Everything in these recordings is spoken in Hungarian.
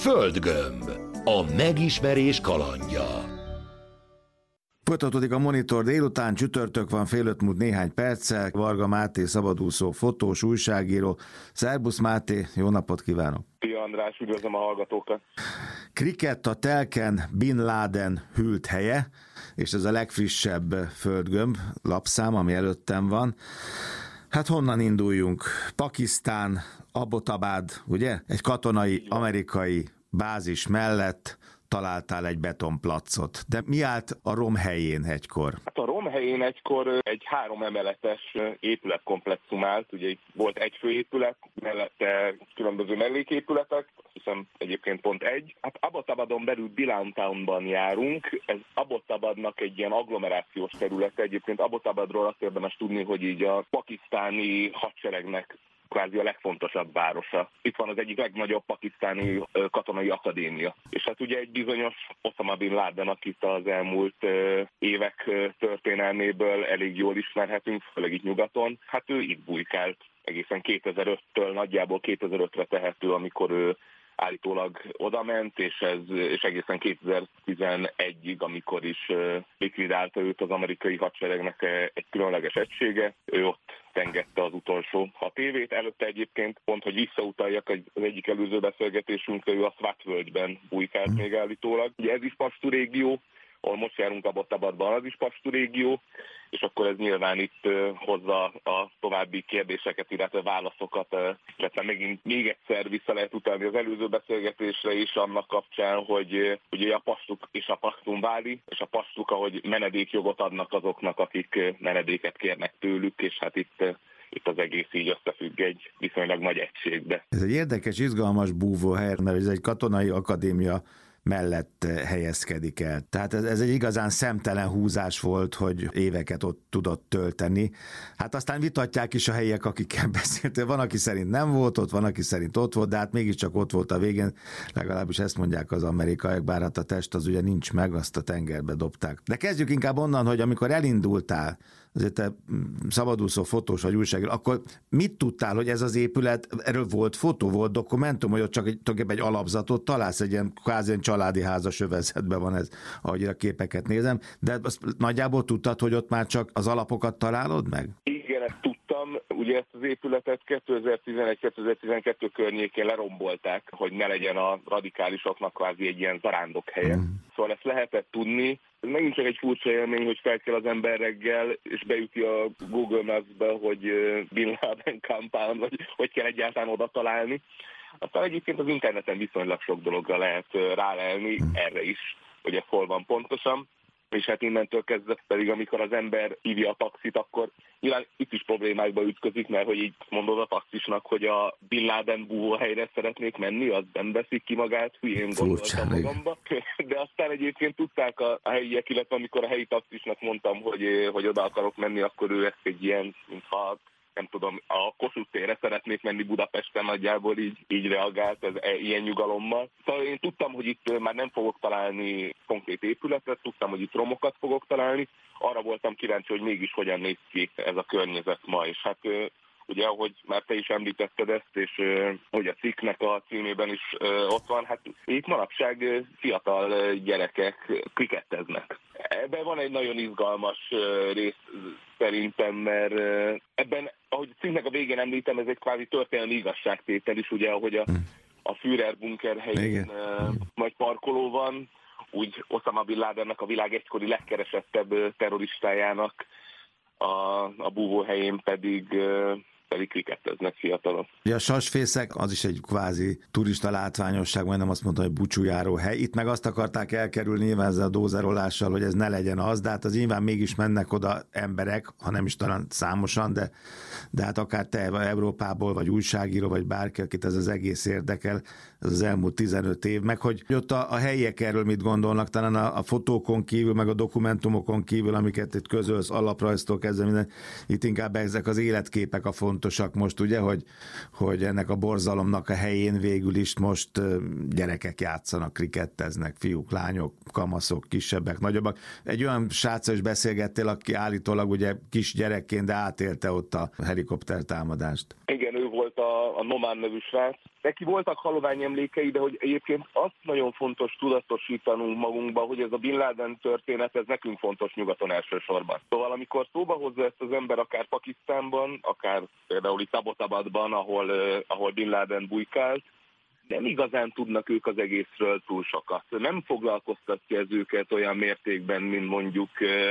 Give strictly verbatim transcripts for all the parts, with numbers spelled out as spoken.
Földgömb. A megismerés kalandja. Folytatódik a Monitor délután, csütörtök van, fél öt múlt néhány perccel. Varga Máté, szabadúszó, fotós, újságíró. Szerbusz Máté, jó napot kívánok! Szia András, üdvözlöm a hallgatókat! Krikett a telken Bin Laden hűlt helye, és ez a legfrissebb Földgömb lapszám, ami előttem van. Hát honnan induljunk? Pakisztán, Abbottabad, ugye? Egy katonai amerikai bázis mellett találtál egy betonplacot. De mi állt a rom helyén egykor? Hát a rom helyén egykor egy három emeletes épületkomplexum állt. Ugye volt egy főépület, mellette különböző melléképületek, hiszem egyébként pont egy. Hát Abbottabadon belül Billantownban járunk. Ez Abbottabadnak egy ilyen agglomerációs területe. Egyébként Abbottabadról azt érdemes tudni, hogy így a pakisztáni hadseregnek kvázi a legfontosabb városa. Itt van az egyik legnagyobb pakisztáni katonai akadémia. És hát ugye egy bizonyos Osama Bin Laden, akit az elmúlt évek történelméből elég jól ismerhetünk, főleg itt nyugaton, hát ő itt bujkált egészen kétezer-öttől, nagyjából kétezer-ötre tehető, amikor ő állítólag odament, és, ez, és egészen kétezer-tizenegyig, amikor is likvidálta őt az amerikai hadseregnek egy különleges egysége. Ő ott tengette az utolsó hat évét. Előtte egyébként, pont, hogy visszautaljak az egyik előző beszélgetésünkre, ő a Swat völgyben bujkált még állítólag. Ugye ez is Pashtu régió, ahol most járunk Abbottabadban, az is Pashtu régió, és akkor ez nyilván itt uh, hozza a további kérdéseket, illetve válaszokat, uh, illetve megint még egyszer vissza lehet utalni az előző beszélgetésre is annak kapcsán, hogy uh, ugye a pastuk és a Pakhtunkhváli, és a pastuk, ahogy menedékjogot adnak azoknak, akik uh, menedéket kérnek tőlük, és hát itt uh, Itt az egész így összefügg egy viszonylag nagy egységbe. Ez egy érdekes, izgalmas búvóhely, mert ez egy katonai akadémia mellett helyezkedik el. Tehát ez, ez egy igazán szemtelen húzás volt, hogy éveket ott tudott tölteni. Hát aztán vitatják is a helyiek, akikkel beszéltél. Van, aki szerint nem volt ott, van, aki szerint ott volt, de hát mégiscsak ott volt a végén. Legalábbis ezt mondják az amerikaiak, bár hát a test az ugye nincs meg, azt a tengerbe dobták. De kezdjük inkább onnan, hogy amikor elindultál, azért te szabadúszó fotós vagy újságíró, akkor mit tudtál, hogy ez az épület, erről volt fotó, volt dokumentum, hogy ott csak egy, egy alapzatot találsz, egy ilyen kvázi családi házas övezetben van ez, ahogy a képeket nézem, de azt nagyjából tudtad, hogy ott már csak az alapokat találod meg? Igen, ezt tudtam. Ugye ezt az épületet kétezer-tizenegy-kétezer-tizenkettő környékén lerombolták, hogy ne legyen a radikálisoknak kvázi egy ilyen zarándokhelye. Mm. Szóval ezt lehetett tudni. Ez megint csak egy furcsa élmény, hogy fel kell az ember reggel, és beüti a Google Maps-be, hogy Bin Laden Compound, vagy hogy kell egyáltalán oda találni. Aztán egyébként az interneten viszonylag sok dologra lehet rálelni, erre is, hogy ez hol van pontosan. És hát innentől kezdve pedig, amikor az ember hívja a taxit, akkor nyilván itt is problémákba ütközik, mert hogy így mondod a taxisnak, hogy a Bin Laden búvóhelyre szeretnék menni, az nem veszik ki magát, hülyén gondoltam magamba. De aztán egyébként tudták a, a helyiek, illetve amikor a helyi taxisnak mondtam, hogy, hogy oda akarok menni, akkor ő ezt egy ilyen, mintha nem tudom, a Kossuth térre szeretnék menni Budapesten, nagyjából így, így reagált, ez e, ilyen nyugalommal. Szóval én tudtam, hogy itt már nem fogok találni konkrét épületet, tudtam, hogy itt romokat fogok találni. Arra voltam kíváncsi, hogy mégis hogyan néz ki ez a környezet ma, és hát ugye, ahogy már te is említetted ezt, és hogy a cikknek a címében is ott van, hát itt manapság fiatal gyerekek kriketteznek. Ebben van egy nagyon izgalmas rész szerintem, mert ebben, ahogy a cikknek a végén említem, ez egy kvázi történelmi igazságtétel is, ugye, ahogy a, a Führer bunker helyén nagy parkoló van, úgy Osama Bin Ladennek, a világ egykori legkeresettebb terroristájának a, a búvóhelyén pedig pedig kriketteznek fiatalok. Ja, a Sasfészek az is egy kvázi turista látványosság, majdnem azt mondtam, hogy búcsújáró hely. Itt meg azt akarták elkerülni nyilván ezzel a dózerolással, hogy ez ne legyen az, de hát az nyilván mégis mennek oda emberek, ha nem is talán számosan, de, de hát akár te Európából, vagy újságíró, vagy bárki, akit ez az egész érdekel, ez az elmúlt tizenöt év, meg hogy ott a, a helyiek erről mit gondolnak, talán a, a fotókon kívül, meg a dokumentumokon kívül, amiket itt közölsz, alaprajztól kezdve minden, itt inkább ezek az életképek a fontosak most, ugye, hogy, hogy ennek a borzalomnak a helyén végül is most gyerekek játszanak, kriketteznek, fiúk, lányok, kamaszok, kisebbek, nagyobbak. Egy olyan sráccal is beszélgettél, aki állítólag ugye kis gyerekként, de átélte ott a helikopter támadást. Igen, ő volt a, a Noman nevű srác, neki voltak halovány emlékei, de hogy egyébként azt nagyon fontos tudatosítanunk magunkba, hogy ez a Bin Laden történet, ez nekünk fontos nyugaton elsősorban. Szóval amikor szóba hozza ezt az ember akár Pakisztánban, akár például itt Abbottabadban, ahol, ahol Bin Laden bujkált, nem igazán tudnak ők az egészről túl sokat. Nem foglalkoztatja ez őket olyan mértékben, mint mondjuk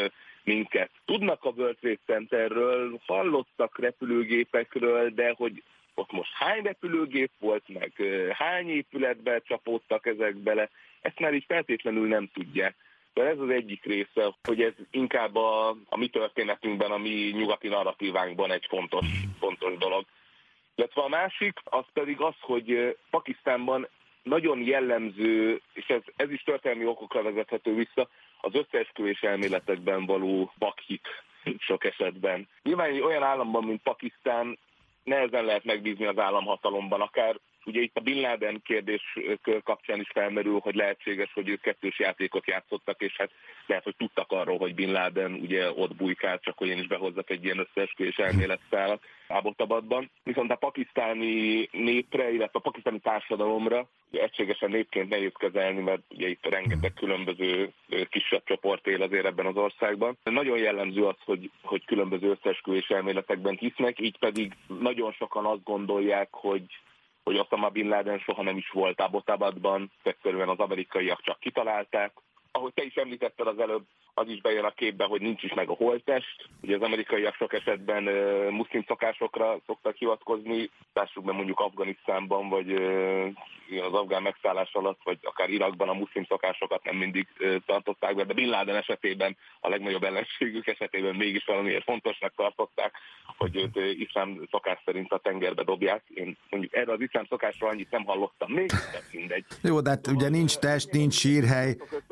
minket. Tudnak a World Trade Centerről, hallottak repülőgépekről, de hogy ott most hány repülőgép volt, meg hány épületbe csapódtak ezek bele, ezt már így feltétlenül nem tudják. De ez az egyik része, hogy ez inkább a, a mi történetünkben, a mi nyugati narratívánkban egy fontos, fontos dolog. Illetve a másik, az pedig az, hogy Pakisztánban nagyon jellemző, és ez, ez is történelmi okokra vezethető vissza, az összeesküvés elméletekben való bakhit sok esetben. Nyilván egy olyan államban, mint Pakisztán, nehezen lehet megbízni az államhatalomban, akár ugye itt a Bin Laden kérdés kapcsán is felmerül, hogy lehetséges, hogy ők kettős játékot játszottak, és hát lehet, hogy tudtak arról, hogy Bin Laden ugye ott bujkált, csak hogy én is behozzak egy ilyen összeesküvés elméletszálat Abbottabadban. Viszont a pakisztáni népre, illetve a pakisztáni társadalomra ugye egységesen népként nehéz kezelni, mert ugye itt rengeteg különböző kisebb csoport él azért ebben az országban. Nagyon jellemző az, hogy, hogy különböző összeesküvés elméletekben hisznek, így pedig nagyon sokan azt gondolják, hogy hogy Osama Bin Laden soha nem is volt Abbottabadban, egyszerűen az amerikaiak csak kitalálták. Ahogy te is említetted az előbb, az is bejön a képbe, hogy nincs is meg a holttest. Ugye az amerikaiak sok esetben uh, muszlim szokásokra szoktak hivatkozni, lássuk be mondjuk Afganisztánban, vagy uh, az afgán megszállás alatt, vagy akár Irakban a muszlim szokásokat nem mindig uh, tartották be, de Bin Laden esetében, a legnagyobb ellenségük esetében mégis valamiért fontosnak tartották, hogy őt uh, iszlám szokás szerint a tengerbe dobják. Én mondjuk erre az iszlám szokásról annyit nem hallottam még, de mindegy. Jó, de hát ugye nincs test, nincs sírhely.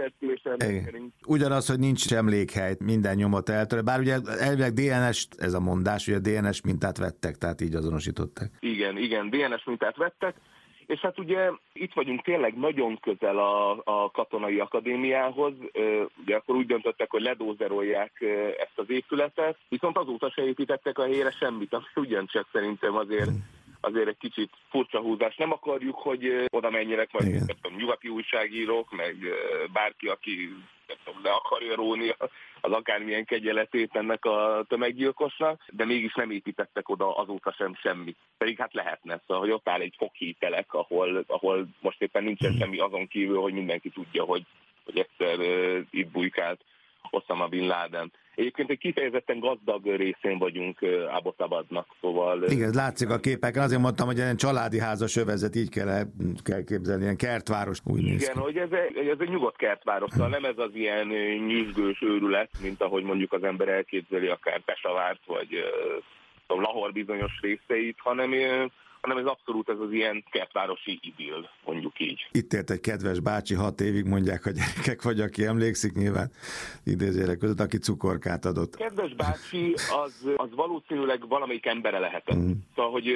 Ugyanaz, hogy nincs emlékhely, minden nyomot eltör. Bár ugye elvileg dé en es, ez a mondás, ugye dé en es mintát vettek, tehát így azonosították. Igen, igen, dé en es mintát vettek, és hát ugye itt vagyunk tényleg nagyon közel a, a katonai akadémiához, ugye akkor úgy döntöttek, hogy ledózerolják ezt az épületet, viszont azóta se építettek a helyére semmit, ami ugyancsak szerintem azért azért egy kicsit furcsa húzás. Nem akarjuk, hogy oda menjenek majd tudom, nyugati újságírók, meg bárki, aki tudom, le akarja róni az akármilyen kegyeletét ennek a tömeggyilkosnak, de mégis nem építettek oda azóta sem semmit. Pedig hát lehetne, szóval, hogy ott áll egy foghítelek, ahol, ahol most éppen nincsen semmi azon kívül, hogy mindenki tudja, hogy, hogy egyszer uh, itt bujkált Osama Bin Laden. Egyébként egy kifejezetten gazdag részén vagyunk Abbottabadnak, szóval... Igen, látszik a képeken, azért mondtam, hogy egy családi házas övezet, így kell, kell képzelni, ilyen kertváros. Úgy igen, hogy ez egy, ez egy nyugodt kertváros, szóval nem ez az ilyen nyüzsgős őrület, mint ahogy mondjuk az ember elképzeli akár Pesavárt, vagy uh, Lahore bizonyos részeit, hanem... hanem ez abszolút ez az ilyen kertvárosi idill, mondjuk így. Itt élt egy kedves bácsi, hat évig mondják a gyerekek, vagy aki emlékszik nyilván idézőjelek között, aki cukorkát adott. Kedves bácsi, az, az valószínűleg valamelyik embere lehetett. Mm. Szóval, hogy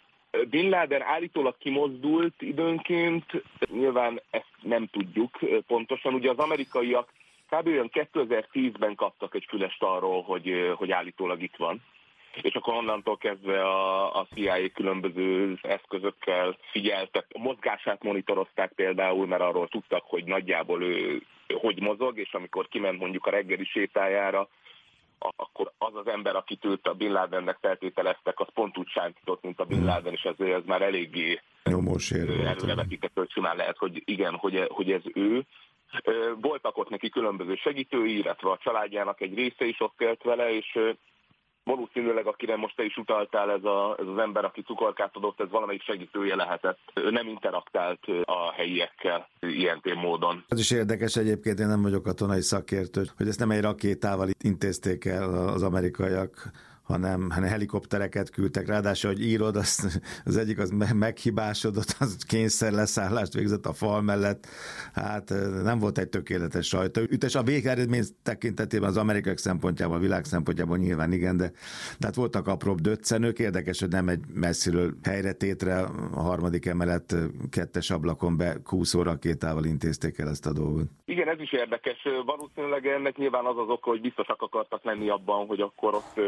Bin Laden állítólag kimozdult időnként, nyilván ezt nem tudjuk pontosan. Ugye az amerikaiak kb. Olyan kétezer-tízben kaptak egy fülest arról, hogy, hogy állítólag itt van. És akkor onnantól kezdve a, a cé i á különböző eszközökkel figyeltek, a mozgását monitorozták például, mert arról tudtak, hogy nagyjából ő, ő hogy mozog, és amikor kiment mondjuk a reggeli sétájára, akkor az az ember, akit őt a Bin Ladennek feltételeztek, az pont úgy sántított, mint a Bin Laden, és ezért ez már eléggé előrevetített, hogy simán lehet, hogy igen, hogy, hogy ez ő. Voltak ott neki különböző segítői, illetve a családjának egy része is ott élt vele, és valószínűleg, akire most te is utaltál, ez, a, ez az ember, aki cukorkát adott, ez valamelyik segítője lehetett. Ő nem interaktált a helyiekkel ilyen módon. Az is érdekes egyébként, én nem vagyok katonai szakértő, hogy ezt nem egy rakétával intézték el az amerikaiak, hanem, hanem helikoptereket küldtek. Ráadásul, hogy írod, az, az egyik az meghibásodott, az kényszer leszállást végzett a fal mellett. Hát nem volt egy tökéletes rajtaütés. A végeredmény tekintetében az amerikaiak szempontjából, a világ szempontjából nyilván igen, de, de hát voltak apróbb döccenők. Érdekes, hogy nem egy messziről helyretétre a harmadik emelet kettes ablakon be kúszó rakétával intézték el ezt a dolgot. Igen, ez is érdekes. Valószínűleg ennek nyilván az az oka, hogy biztosak akartak lenni abban, hogy akkor ott tényleg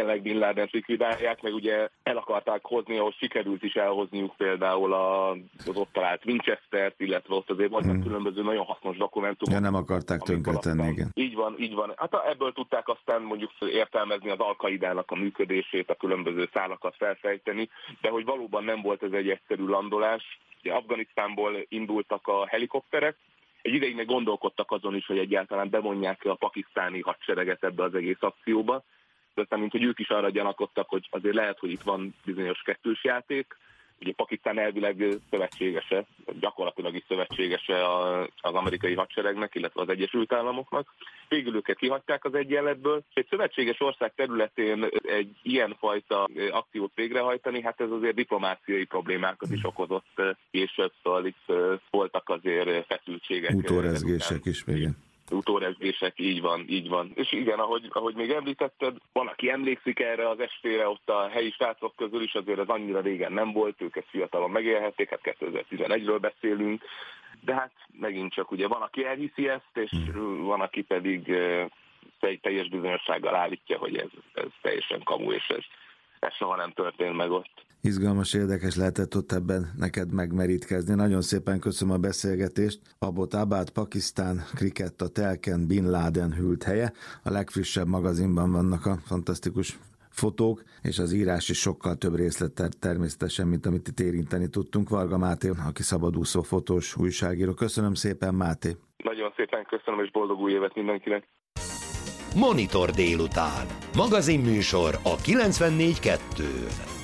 tényleg Bin Ladent likvidálják, meg ugye el akarták hozni, ahhoz sikerült is elhozniuk például az ott talált Winchestert, illetve ott azért vannak hmm. különböző nagyon hasznos dokumentumok. Ja, nem akarták tönkretenni, igen. Így van, így van. Hát ebből tudták aztán mondjuk értelmezni az Al-Qaidának a működését, a különböző szálakat felfejteni, de hogy valóban nem volt ez egy egyszerű landolás. Ugye Afganisztánból indultak a helikopterek, egy ideig meg gondolkodtak azon is, hogy egyáltalán bevonják a pakisztáni hadsereget ebbe az egész akcióba, de aztán mint hogy ők is arra gyanakodtak, hogy azért lehet, hogy itt van bizonyos kettős játék. Ugye Pakisztán elvileg szövetségese, gyakorlatilag is szövetségese az amerikai hadseregnek, illetve az Egyesült Államoknak. Végül őket kihagyták az egyenletből, és egy szövetséges ország területén egy ilyenfajta akciót végrehajtani, hát ez azért diplomáciai problémákat is okozott később, szóval itt voltak azért feszültségek. Utórezgések is, igen. Utórezgések, így van, így van. És igen, ahogy, ahogy még említetted, van, aki emlékszik erre az estére, ott a helyi srácok közül is, azért az annyira régen nem volt, ők ezt fiatalon megélhették, hát kétezer-tizenegyről beszélünk, de hát megint csak ugye van, aki elhiszi ezt, és van, aki pedig teljes bizonyossággal állítja, hogy ez, ez teljesen kamu, és ez, ez soha nem történt meg ott. Izgalmas, érdekes lehetett ott ebben neked megmerítkezni. Nagyon szépen köszönöm a beszélgetést. Abbottabad, Pakisztán, Kriketta, Telken, Bin Laden hűlt helye. A legfrissebb magazinban vannak a fantasztikus fotók, és az írás is sokkal több részlet természetesen, mint amit itt érinteni tudtunk. Varga Máté, aki szabadúszó fotós újságíró. Köszönöm szépen, Máté. Nagyon szépen köszönöm, és boldog új évet mindenkinek. Monitor délután. Magazinműsor a kilencvennégy kettőn.